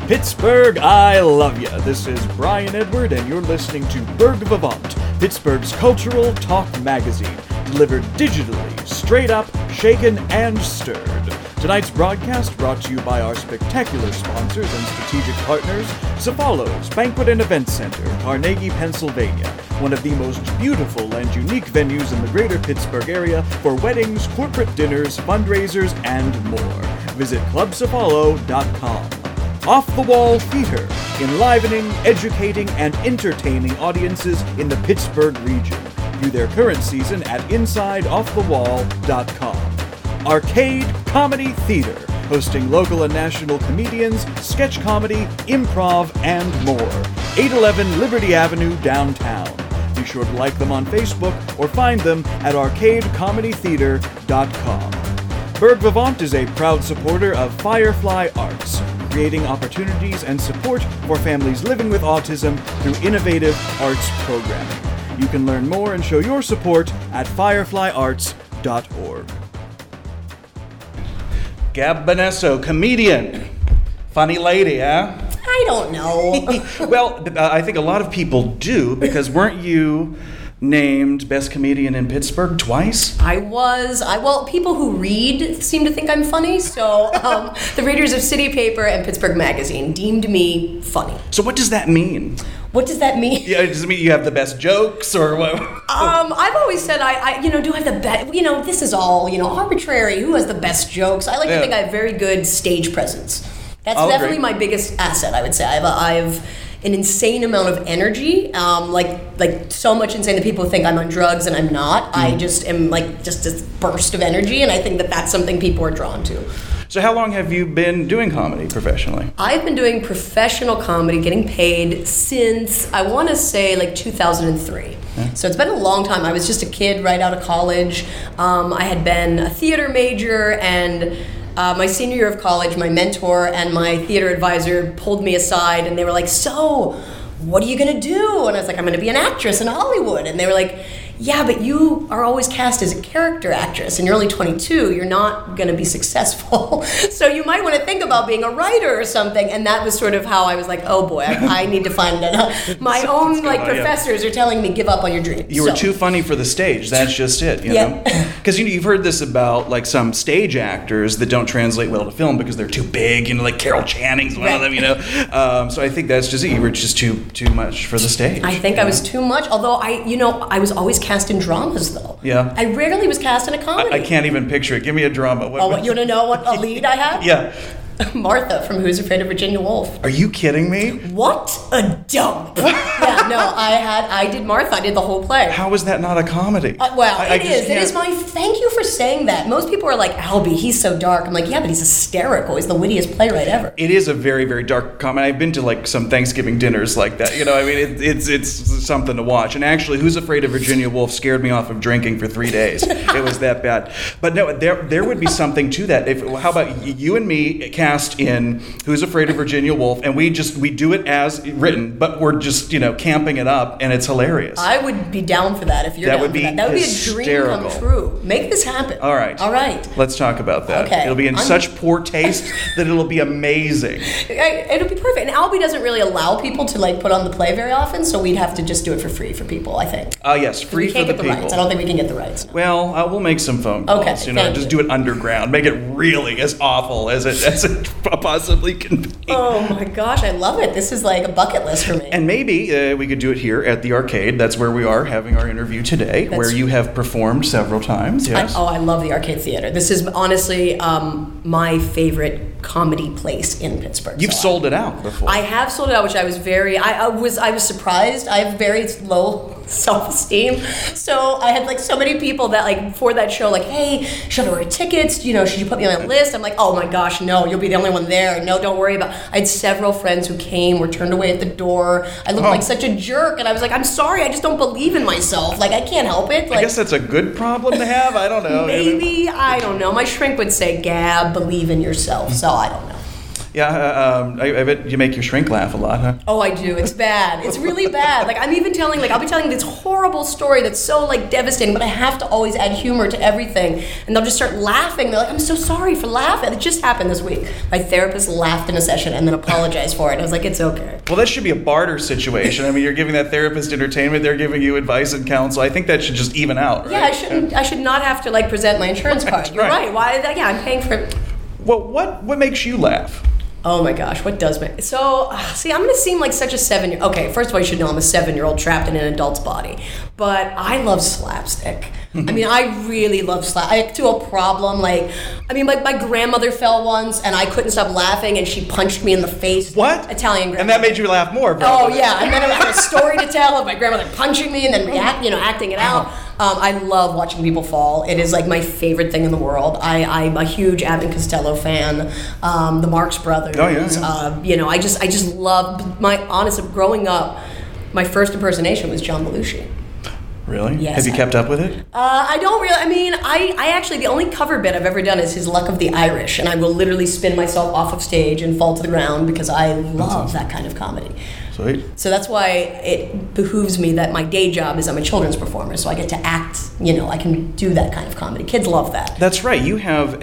Pittsburgh, I love ya. This is Brian Edward, and you're listening to Burg Vivant, Pittsburgh's cultural talk magazine, delivered digitally, straight up, shaken, and stirred. Tonight's broadcast brought to you by our spectacular sponsors and strategic partners, Cefalos Banquet and Event Center, Carnegie, Pennsylvania, one of the most beautiful and unique venues in the greater Pittsburgh area for weddings, corporate dinners, fundraisers, and more. Visit clubcefalo.com. Off the Wall Theater, enlivening, educating, and entertaining audiences in the Pittsburgh region. View their current season at InsideOffTheWall.com. Arcade Comedy Theater, hosting local and national comedians, sketch comedy, improv, and more. 811 Liberty Avenue, downtown. Be sure to like them on Facebook or find them at arcadecomedytheater.com. Burg Vivant is a proud supporter of Firefly Arts, creating opportunities and support for families living with autism through innovative arts programming. You can learn more and show your support at fireflyarts.org. Gab Bonesso, comedian. Funny lady, huh? I don't know. Well, I think a lot of people do, because weren't you named Best Comedian in Pittsburgh twice? Well, people who read seem to think I'm funny, so the readers of City Paper and Pittsburgh Magazine deemed me funny. So what does that mean? What does that mean? Yeah, does it mean you have the best jokes, or what? I've always said do I have the best, this is all, arbitrary. Who has the best jokes? I like to think I have very good stage presence. That's definitely my biggest asset, I would say. I have an insane amount of energy, like so much insane that people think I'm on drugs and I'm not. I just am just this burst of energy, and I think that that's something people are drawn to. So how long have you been doing comedy professionally? I've been doing professional comedy, getting paid since, I want to say, 2003. Yeah. So it's been a long time. I was just a kid right out of college. I had been a theater major, and my senior year of college, my mentor and my theater advisor pulled me aside, and they were like, so, what are you going to do? And I was like, I'm going to be an actress in Hollywood. And they were like, yeah, but you are always cast as a character actress, and you're only 22. You're not going to be successful. So you might want to think about being a writer or something. And that was sort of how I was like, oh boy, I need to find it. My own professors are telling me, give up on your dreams. You were too funny for the stage. That's just it, you know? Because you've heard this about some stage actors that don't translate well to film because they're too big, like Carol Channing's one of them, So I think that's just it. You were just too much for the stage. I think I was too much, although I was always cast in dramas, though. Yeah. I rarely was cast in a comedy. I can't even picture it. Give me a drama. You want to know what a lead I had? Yeah. Martha from Who's Afraid of Virginia Woolf. Are you kidding me? What a dump. I did Martha. I did the whole play. How is that not a comedy? It is. It is thank you for saying that. Most people are like, Albie, he's so dark. I'm like, yeah, but he's hysterical. He's the wittiest playwright ever. It is a very, very dark comedy. I've been to some Thanksgiving dinners like that. It's something to watch. And actually, Who's Afraid of Virginia Woolf scared me off of drinking for 3 days. It was that bad. But no, there would be something to that. How about you and me cast in Who's Afraid of Virginia Woolf, and we do it as written, but we're just camping it up, and it's hilarious. I would be down for that if you're down for that. That would be a dream come true. Make this happen. All right. Let's talk about that. Okay. It'll be in such poor taste that it'll be amazing. It'll be perfect. And Albie doesn't really allow people to put on the play very often, so we'd have to just do it for free for people, I think. Yes, free for the people. Rights. I don't think we can get the rights. No. Well, we'll make some phone calls. Okay. Just do it underground. Make it really as awful as it possibly can be. Oh my gosh, I love it. This is like a bucket list for me. And maybe we could do it here at the Arcade. That's where we are having our interview today, where you have performed several times. Yes. I love the Arcade Theater. This is honestly my favorite comedy place in Pittsburgh. You've sold it out before. I have sold it out, which I was I was surprised. I have very low self-esteem, so I had so many people that for that show hey, should I order tickets? Should you put me on a list? I'm like, oh my gosh, no, you'll be the only one there. No, don't worry about it. I had several friends who came, were turned away at the door. I looked like such a jerk, and I was like, I'm sorry, I just don't believe in myself. I can't help it. I guess that's a good problem to have. I don't know. Maybe, I don't know. My shrink would say, Gab, believe in yourself. So I don't know. Yeah, I bet you make your shrink laugh a lot, huh? Oh, I do. It's bad. It's really bad. Like, I'm even telling, like, I'll be telling this horrible story that's so, like, devastating, but I have to always add humor to everything. And they'll just start laughing. They're like, I'm so sorry for laughing. It just happened this week. My therapist laughed in a session and then apologized for it. I was like, it's okay. Well, that should be a barter situation. I mean, you're giving that therapist entertainment, they're giving you advice and counsel. I think that should just even out, right? Yeah, I should not have to, like, present my insurance card. You're right. Why? Yeah, I'm paying for it. Well, what makes you laugh? Oh my gosh, what does make... So, see, I'm going to seem like such a 7-year... Okay, first of all, you should know I'm a 7-year-old trapped in an adult's body. But I love slapstick. I mean, I really love slapstick. To a problem, like... I mean, like, my grandmother fell once, and I couldn't stop laughing, and she punched me in the face. What? Italian grandmother. And that made you laugh more, probably. Oh, yeah. And then I had a story to tell of my grandmother punching me and then acting it out. I love watching people fall. It is like my favorite thing in the world. I'm a huge Abbott and Costello fan. The Marx Brothers. Oh yeah. You know, I just love growing up. My first impersonation was John Belushi. Really? Yes. Have you kept up with it? I don't really. I mean, I actually, the only cover bit I've ever done is his Luck of the Irish, and I will literally spin myself off of stage and fall to the ground because I love that kind of comedy. Sweet. So that's why it behooves me that my day job is I'm a children's performer, so I get to act, I can do that kind of comedy. Kids love that. That's right. You have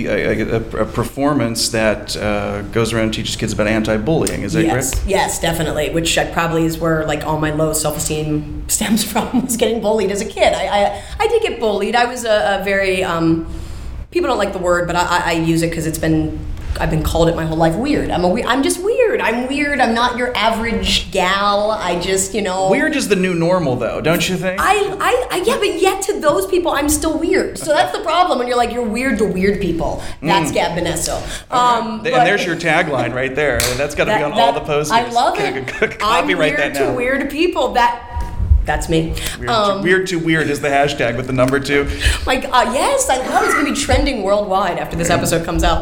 a performance that goes around and teaches kids about anti-bullying. Is that correct? Yes, definitely, which probably is where like all my low self-esteem stems from, was getting bullied as a kid. I did get bullied. I was a very, people don't like the word, but I use it because I've been called it my whole life. Weird. I'm just weird. I'm weird. I'm not your average gal. I just, Weird is the new normal, though, don't you think? Yeah, but yet to those people, I'm still weird. So that's the problem when you're like, you're weird to weird people. That's Gab Bonesso. And there's your tagline right there. That's got to be on all the posters. I love it. Copyright that now. I'm weird to weird people. That's me. Weird to weird is the hashtag with the number 2. Like, yes, I love it. It's going to be trending worldwide after this episode comes out.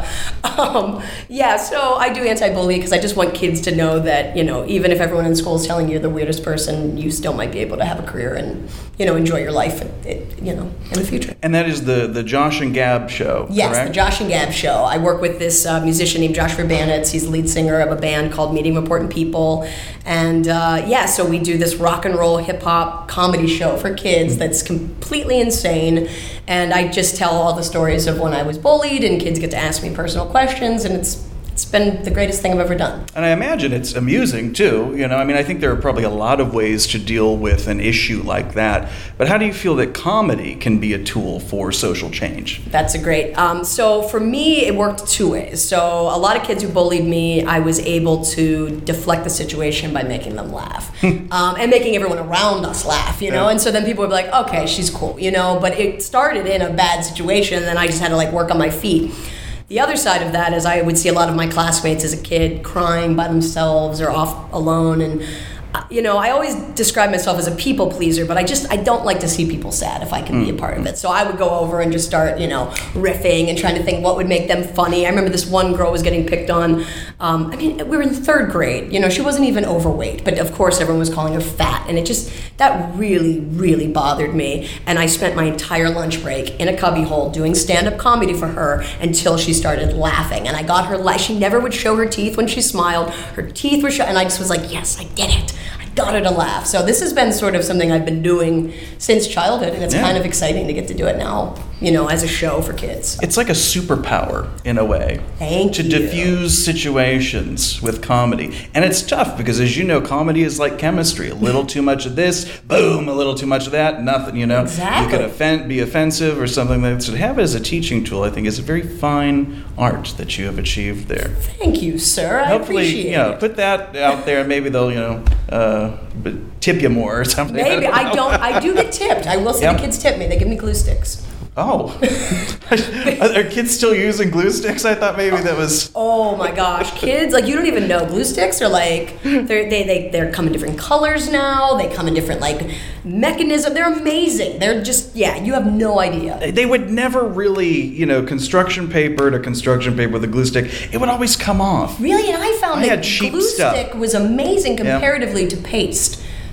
So I do anti-bully because I just want kids to know that, even if everyone in school is telling you you're the weirdest person, you still might be able to have a career and, enjoy your life, in the future. And that is the Josh and Gab show, Yes, correct? The Josh and Gab show. I work with this musician named Josh Verbanitz. He's the lead singer of a band called Meeting Important People. And, so we do this rock and roll hip-hop comedy show for kids that's completely insane, and I just tell all the stories of when I was bullied, and kids get to ask me personal questions, and it's been the greatest thing I've ever done. And I imagine it's amusing too. I think there are probably a lot of ways to deal with an issue like that, but how do you feel that comedy can be a tool for social change? That's a great, so for me it worked 2 ways. So a lot of kids who bullied me, I was able to deflect the situation by making them laugh and making everyone around us laugh, and so then people would be like, okay, she's cool, but it started in a bad situation, and then I just had to work on my feet. The other side of that is I would see a lot of my classmates as a kid crying by themselves or off alone, and I always describe myself as a people pleaser, but I don't like to see people sad if I can be a part of it. So I would go over and just start, riffing and trying to think what would make them funny. I remember this one girl was getting picked on. We were in 3rd grade. She wasn't even overweight, but of course everyone was calling her fat, and that really, really bothered me. And I spent my entire lunch break in a cubbyhole doing stand-up comedy for her until she started laughing. And I got her she never would show her teeth when she smiled. Her teeth were and I just was like, yes, I did it. Got her to laugh. So this has been sort of something I've been doing since childhood, and it's kind of exciting to get to do it now, as a show for kids. It's like a superpower in a way. Thank you. To diffuse situations with comedy. And it's tough because, as you know, comedy is like chemistry. A little too much of this, boom, a little too much of that, nothing, Exactly. You could be offensive or something like that. So to have it as a teaching tool, I think, is a very fine art that you have achieved there. Thank you, sir. I appreciate it. Put that out there, and maybe they'll, tip you more or something. Maybe. I do get tipped. I will say the kids tip me. They give me glue sticks. Oh. Are kids still using glue sticks? I thought maybe that was... Oh my gosh. Kids, you don't even know. Glue sticks are they come in different colors now. They come in different, mechanism. They're amazing. They're just, you have no idea. They would never really, construction paper to construction paper with a glue stick. It would always come off. Really? And I found that cheap glue stuff. stick was amazing comparatively to paste.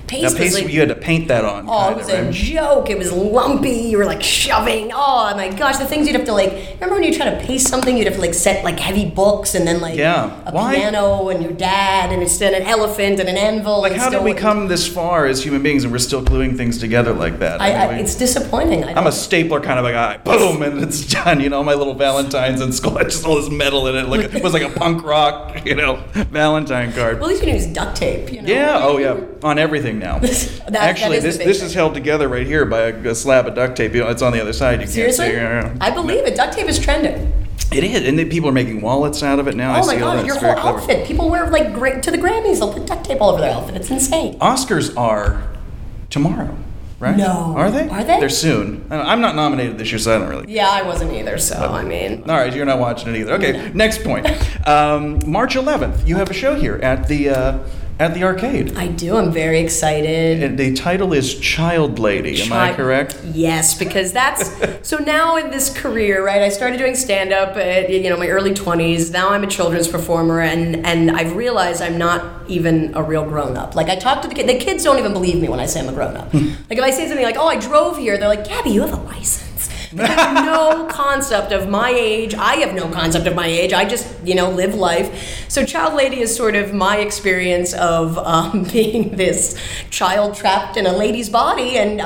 paste was like, you had to paint that on. oh, it was a joke. It was lumpy. You were like shoving. Oh my gosh, the things you'd have to like. Remember when you try to paste something, you'd have to like set like heavy books and then like a piano and your dad and instead an elephant and an anvil. Like, how did we come this far as human beings and we're still gluing things together like that? It's disappointing. I'm a stapler kind of a guy. Boom, and it's done. You know, my little Valentine's in school. I just all this metal in it. Like it was like a punk rock, Valentine card. Well, at least you can use duct tape. Yeah. Oh, yeah. On everything now. Actually, this is held together right here by a slab of duct tape. It's on the other side. You Seriously? Can't see. I believe it. Duct tape is trending. It is, and people are making wallets out of it now. Oh my God, your whole outfit. People wear like to the Grammys. They'll put duct tape all over their outfit. It's insane. Oscars are tomorrow, right? No. Are they? Are they? They're soon. I'm not nominated this year, so I don't really. Yeah, I wasn't either. So I mean. All right, you're not watching it either. Okay, next point. March 11th, you have a show here at the arcade. I do. I'm very excited. And the title is Child Lady. Am I correct? Yes, because that's so now in this career, right? I started doing stand-up at my early 20s. Now I'm a children's performer, and I've realized I'm not even a real grown-up. Like I talk to the kids. The kids don't even believe me when I say I'm a grown-up. Like if I say something like, "Oh, I drove here," they're like, "Gabby, you have a license." They have no concept of my age. I have no concept of my age. I just, live life. So Child Lady is sort of my experience of being this child trapped in a lady's body. And,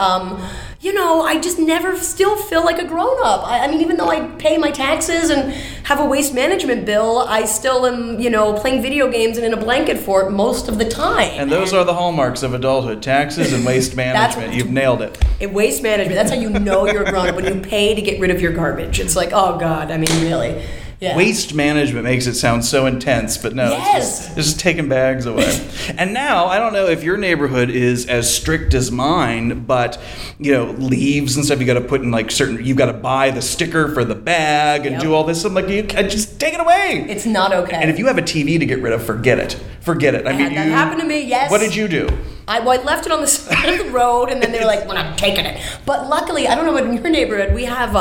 I just never still feel like a grown-up. I mean, even though I pay my taxes and have a waste management bill, I still am, playing video games and in a blanket fort most of the time. And those are the hallmarks of adulthood, taxes and waste management. You've nailed it. Waste management, that's how you know you're a grown-up, when you pay to get rid of your garbage. It's like, oh God, I mean, really. Yeah. Waste management makes it sound so intense, but no, yes. it's just taking bags away. And now, I don't know if your neighborhood is as strict as mine, but, leaves and stuff, you got to put in like you've got to buy the sticker for the bag and do all this. I'm like, you just take it away. It's not okay. And if you have a TV to get rid of, forget it. I mean, that happened to me, yes. What did you do? I left it on the side of the road, and then they were like, "Well, I'm taking it." But luckily, I don't know about in your neighborhood, we have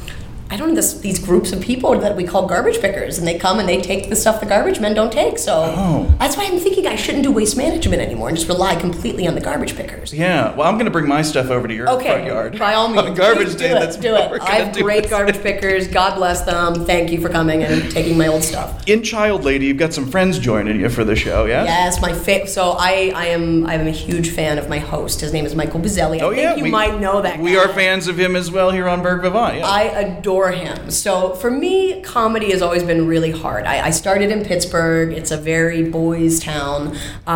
these groups of people that we call garbage pickers, and they come and they take the stuff the garbage men don't take. So that's why I'm thinking I shouldn't do waste management anymore and just rely completely on the garbage pickers. Yeah, well, I'm going to bring my stuff over to your front yard. By all means. On garbage day, do it. I have great garbage pickers. God bless them. Thank you for coming and taking my old stuff. In Child Lady, you've got some friends joining you for the show, yeah? Yes, so I am a huge fan of my host. His name is Michael Bizzelli. I think you might know that guy. We are fans of him as well here on Berg Vivant, yeah. I adore him. So for me, comedy has always been really hard. I started in Pittsburgh. It's a very boys' town.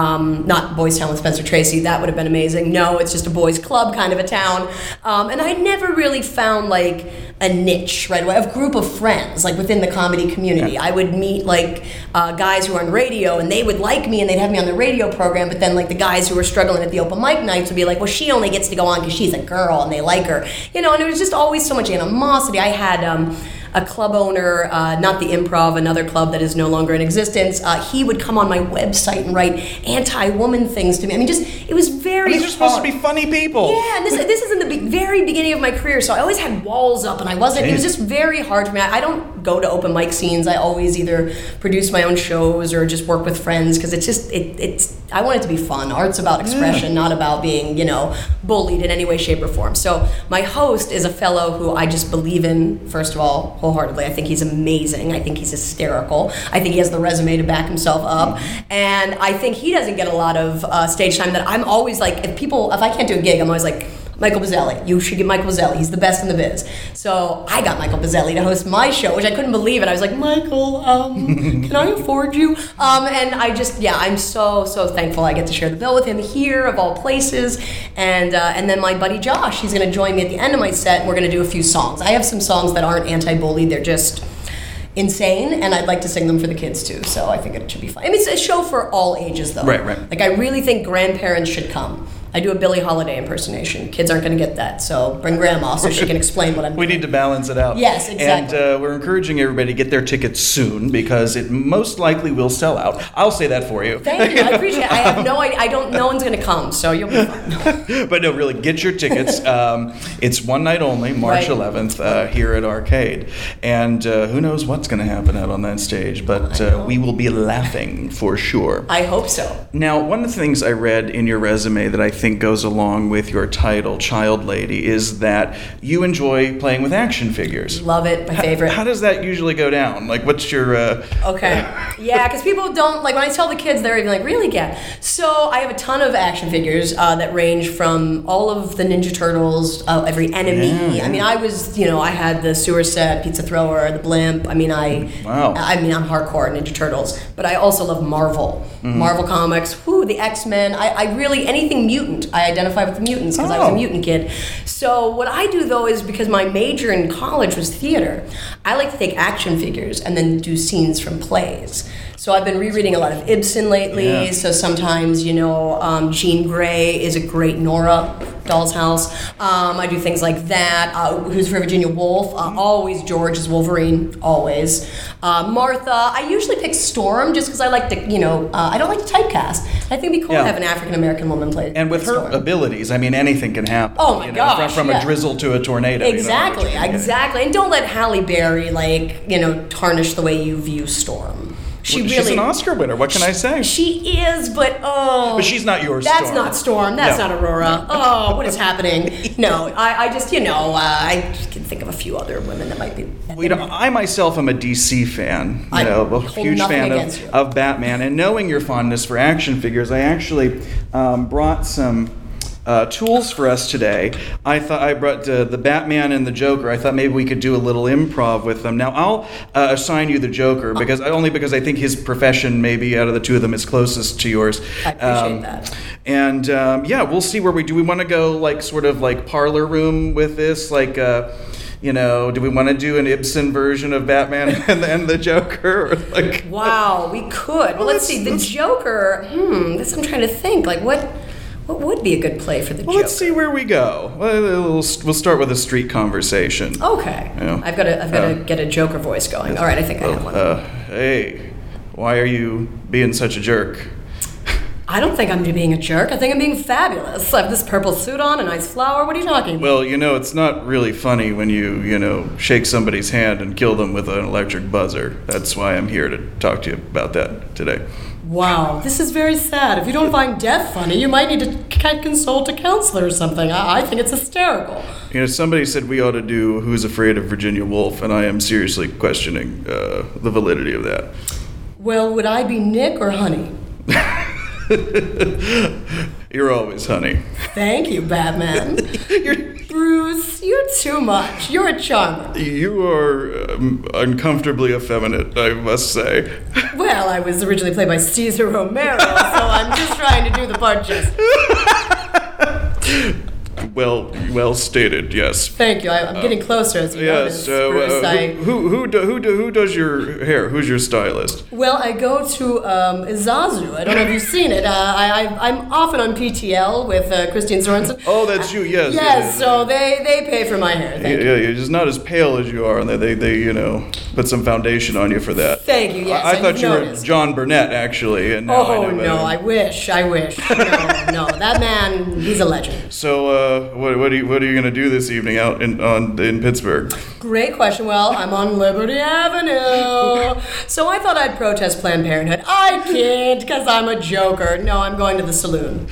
Not boys' town with Spencer Tracy. That would have been amazing. No, it's just a boys' club kind of a town. And I never really found like a niche right away, a group of friends like within the comedy community. I would meet like guys who are on radio, and they would like me and they'd have me on the radio program, but then like the guys who were struggling at the open mic nights would be like, well, she only gets to go on because she's a girl and they like her, and it was just always so much animosity. I had a club owner, not the Improv, another club that is no longer in existence. He would come on my website and write anti-woman things to me. I mean, it was very these are supposed to be funny people. Yeah, and this is in the very beginning of my career, so I always had walls up, and it was just very hard for me. I don't go to open mic scenes. I always either produce my own shows or just work with friends, because it's I want it to be fun. Art's about expression, not about being, bullied in any way, shape, or form. So my host is a fellow who I just believe in, first of all, wholeheartedly. I think he's amazing. I think he's hysterical. I think he has the resume to back himself up. And I think he doesn't get a lot of stage time that I'm always like, if I can't do a gig, I'm always like, Michael Bizzelli. You should get Michael Bizzelli. He's the best in the biz. So I got Michael Bizzelli to host my show, which I couldn't believe. And I was like, Michael, can I afford you? And I just, I'm so thankful I get to share the bill with him here, of all places. And then my buddy Josh, he's going to join me at the end of my set, and we're going to do a few songs. I have some songs that aren't anti-bully. They're just insane, and I'd like to sing them for the kids too, so I think it should be fun. I mean, it's a show for all ages though. Right. Like I really think grandparents should come. I do a Billie Holiday impersonation. Kids aren't going to get that, so bring Grandma so she can explain what I'm doing. We need to balance it out. Yes, exactly. And we're encouraging everybody to get their tickets soon because it most likely will sell out. I'll say that for you. Thank you. I appreciate it. I have no idea. No one's going to come, so you'll be fine. But no, really, get your tickets. It's one night only, March Right. 11th, here at Arcade. And who knows what's going to happen out on that stage, but we will be laughing for sure. I hope so. Now, one of the things I read in your resume that I think goes along with your title, Child Lady, is that you enjoy playing with action figures. Love it. My favorite. How does that usually go down? Like, what's your... Okay. Yeah, because people don't, like when I tell the kids, they're even like, really, Kat? So I have a ton of action figures that range from all of the Ninja Turtles, every enemy. Yeah. I mean, I had the sewer set, pizza thrower, the blimp. I mean, I'm hardcore Ninja Turtles. But I also love Marvel. Marvel Comics, the X-Men. I really, anything mutant. I identify with the mutants because I was a mutant kid. So what I do, though, is because my major in college was theater, I like to take action figures and then do scenes from plays. So I've been rereading a lot of Ibsen lately. Yeah. So sometimes, Jean Grey is a great Nora, Doll's House. I do things like that. Who's for Virginia Woolf? Always George is Wolverine, always. Martha. I usually pick Storm just because I like to, I don't like to typecast. I think it'd be cool to have an African American woman play. And with Storm. her abilities, I mean, anything can happen. Oh my gosh, From a drizzle to a tornado. Exactly, exactly. And don't let Halle Berry, tarnish the way you view Storm. She's an Oscar winner. What can I say? She is, but But she's not your Storm. That's not Storm. That's not Aurora. Oh, what is happening? No, I just, I can think of a few other women that might be. I myself am a DC fan. A huge fan of Batman. And knowing your fondness for action figures, I actually brought some tools for us today. I thought I brought the Batman and the Joker. I thought maybe we could do a little improv with them. Now I'll assign you the Joker because I think his profession maybe out of the two of them is closest to yours. I appreciate that. And we'll see where we do. We want to go sort of parlor room with this, do we want to do an Ibsen version of Batman and the Joker? Wow, we could. Well, let's see. The Joker. I'm trying to think. What would be a good play for the Joker? Let's see where we go. We'll start with a street conversation. Okay. I've got to get a Joker voice going. All right, I think I have one. Hey, why are you being such a jerk? I don't think I'm being a jerk. I think I'm being fabulous. I have this purple suit on, a nice flower. What are you talking about? Well, it's not really funny when you shake somebody's hand and kill them with an electric buzzer. That's why I'm here to talk to you about that today. Wow, this is very sad. If you don't find death funny, you might need to consult a counselor or something. I think it's hysterical. Somebody said we ought to do Who's Afraid of Virginia Woolf, and I am seriously questioning the validity of that. Well, would I be Nick or Honey? You're always Honey. Thank you, Batman. Bruce, you're too much. You're a charmer. You are uncomfortably effeminate, I must say. Well, I was originally played by Cesar Romero, so I'm just trying to do the part justice. Well stated. Yes. Thank you. I'm getting closer as you yes. notice. Who does your hair? Who's your stylist? Well, I go to Izazu. I don't know if you've seen it. I'm often on PTL with Christine Sorensen. Oh, that's you. Yes. Yes. So they pay for my hair. Thank you. You're just not as pale as you are, and they put some foundation on you for that. Thank you. Yes. I thought you were John Burnett actually, and now I know better. I wish. No, that man, he's a legend. So, what are you going to do this evening out in Pittsburgh? Great question. Well, I'm on Liberty Avenue. So I thought I'd protest Planned Parenthood. I can't because I'm a joker. No, I'm going to the saloon.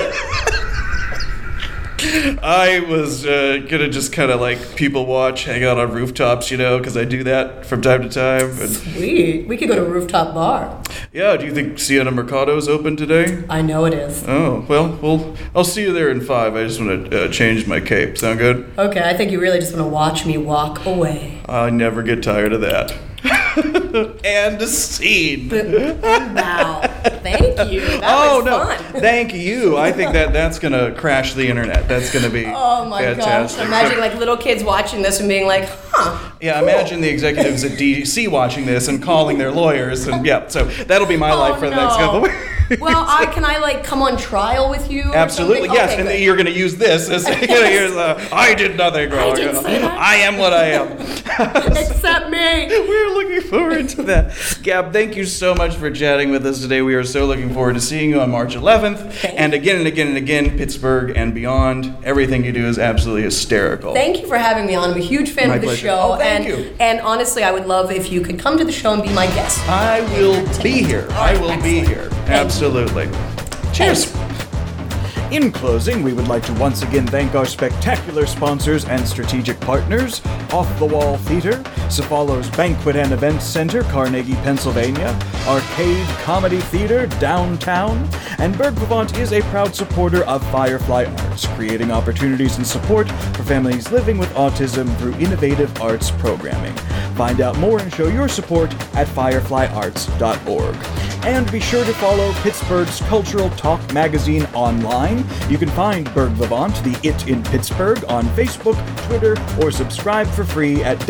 I was gonna just kind of people watch, hang out on rooftops, because I do that from time to time. And sweet. We could go to a rooftop bar. Yeah, do you think Siena Mercado is open today? I know it is. Oh, well, I'll see you there in 5. I just want to change my cape. Sound good? Okay, I think you really just want to watch me walk away. I never get tired of that. And a scene. Wow. Thank you. That was fun. Thank you. I think that's going to crash the internet. That's going to be oh my fantastic. gosh. Imagine little kids watching this and being like, huh, Yeah, imagine the executives at DC watching this and calling their lawyers, and so that'll be my life for the next couple of weeks. Well, can I come on trial with you? Absolutely, yes, and you're going to use this as I did nothing wrong. I am what I am. Except me. We're looking forward to that. Gab, thank you so much for chatting with us today. We are so looking forward to seeing you on March 11th, and again and again and again, Pittsburgh and beyond. Everything you do is absolutely hysterical. Thank you for having me on. I'm a huge fan of the pleasure. show. Thank you. And honestly, I would love if you could come to the show and be my guest. I will be here. I will be here. Absolutely. Cheers. In closing, we would like to once again thank our spectacular sponsors and strategic partners, Off the Wall Theater, Cephalo's Banquet and Events Center, Carnegie, Pennsylvania, Arcade Comedy Theater, downtown, and Berg Vivant is a proud supporter of Firefly Arts, creating opportunities and support for families living with autism through innovative arts programming. Find out more and show your support at fireflyarts.org. And be sure to follow Pittsburgh's Cultural Talk magazine online. You can find Berg Vivant, the It in Pittsburgh, on Facebook, Twitter, or subscribe for free at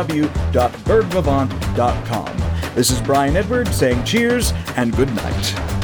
www.bergvivant.com. This is Brian Edward saying cheers and good night.